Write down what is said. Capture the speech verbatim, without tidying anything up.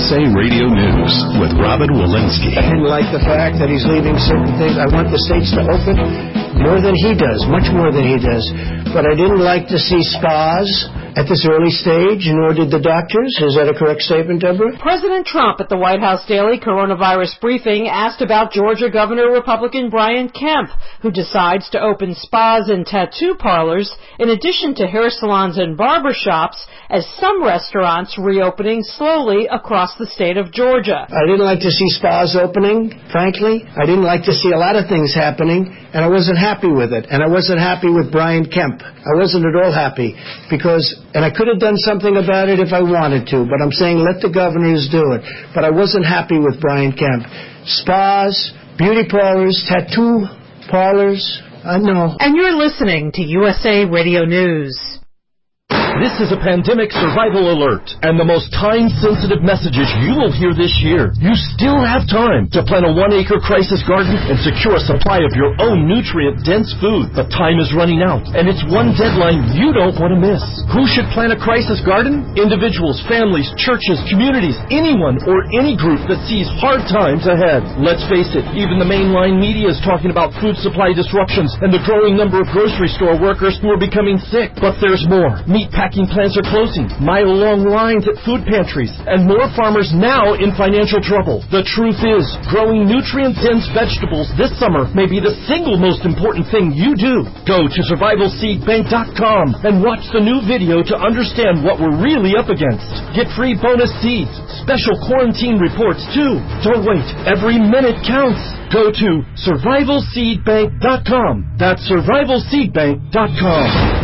S A Radio News with Robin Walensky. I didn't like the fact that he's leaving certain things. I want the states to open more than he does, much more than he does. But I didn't like to see spas at this early stage, nor did the doctors. Is that a correct statement, Deborah? President Trump at the White House Daily Coronavirus Briefing asked about Georgia Governor Republican Brian Kemp, who decides to open spas and tattoo parlors in addition to hair salons and barber shops, as some restaurants reopening slowly across the state of Georgia. I didn't like to see spas opening, frankly. I didn't like to see a lot of things happening, and I wasn't happy with it. And I wasn't happy with Brian Kemp. I wasn't at all happy because, and I could have done something about it if I wanted to, but I'm saying let the governors do it. But I wasn't happy with Brian Kemp. Spas, beauty parlors, tattoo parlors, I know. And you're listening to U S A Radio News. This is a pandemic survival alert, and the most time-sensitive messages you will hear this year. You still have time to plant a one-acre crisis garden and secure a supply of your own nutrient-dense food. But time is running out, and it's one deadline you don't want to miss. Who should plant a crisis garden? Individuals, families, churches, communities, anyone or any group that sees hard times ahead. Let's face it, even the mainline media is talking about food supply disruptions and the growing number of grocery store workers who are becoming sick. But there's more. Meat packing plants are closing, mile-long lines at food pantries, and more farmers now in financial trouble. The truth is, growing nutrient-dense vegetables this summer may be the single most important thing you do. Go to survival seed bank dot com and watch the new video to understand what we're really up against. Get free bonus seeds, special quarantine reports too. Don't wait, every minute counts. Go to survival seed bank dot com. That's survival seed bank dot com.